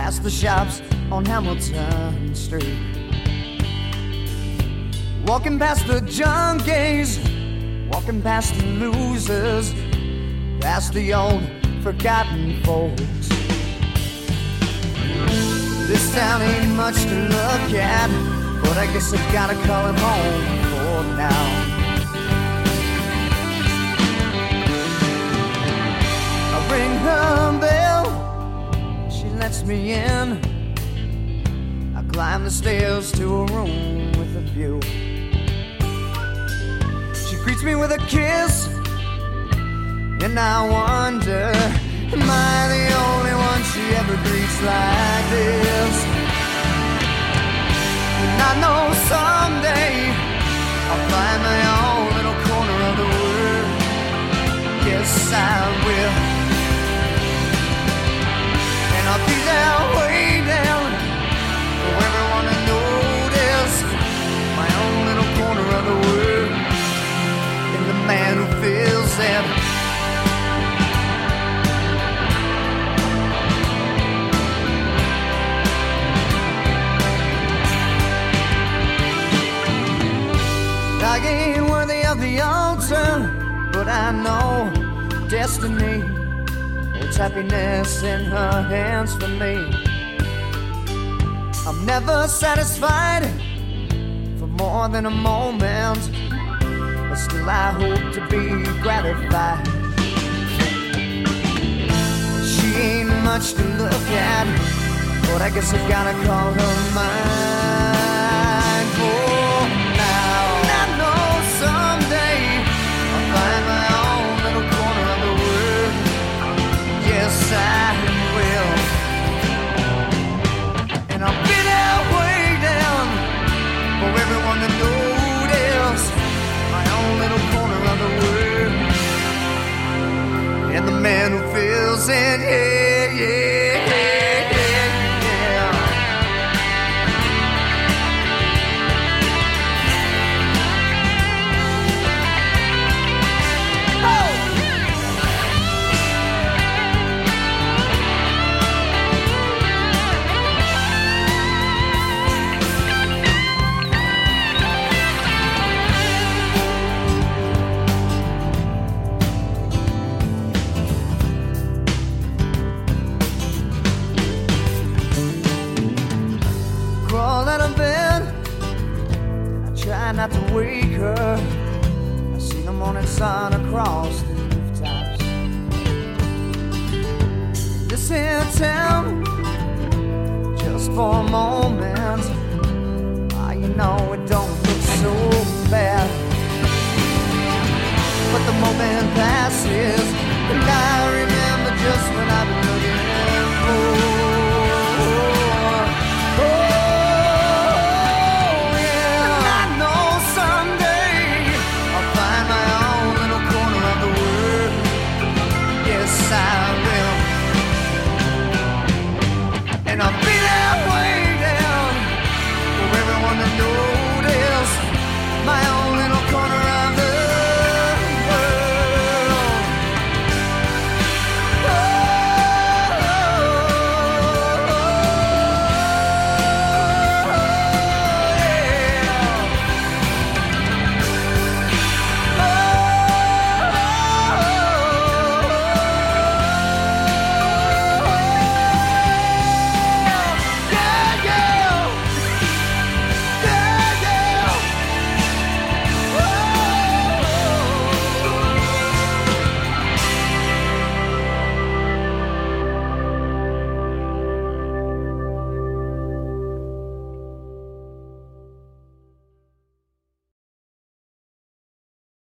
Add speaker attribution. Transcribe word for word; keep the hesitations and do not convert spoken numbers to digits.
Speaker 1: past the shops on Hamilton Street, walking past the junkies, walking past the losers, past the old forgotten folks. This town ain't much to look at, but I guess I gotta call it home for now. I ring her bell, she lets me in. I climb the stairs to a room with a view. She greets me with a kiss, and I wonder, am I the only one she ever greets like this? And I know someday I'll find my own little corner of the world. Yes, I will. And I'll be there waiting for everyone to notice my own little corner of the world, and the man who feels it. I ain't worthy of the altar, but I know destiny holds happiness in her hands for me. I'm never satisfied for more than a moment, but still I hope to be gratified. She ain't much to look at, but I guess I've gotta call her mine for now. I know someday I'll find my own little corner of the world. Yes, I will. And I'll be there waiting for everyone to notice my own little corner of the world, and the man who feels it, yeah, yeah, yeah, yeah. Oh! Crawl out of bed, I try not to wake her. I see the morning sun across the rooftops. This here town, just for a moment, ah, you know it don't look so bad. But the moment passes, and I remember just what I've been looking for. Oh, yeah. I know someday I'll find my own little corner of the world. Yes, I will. And I'll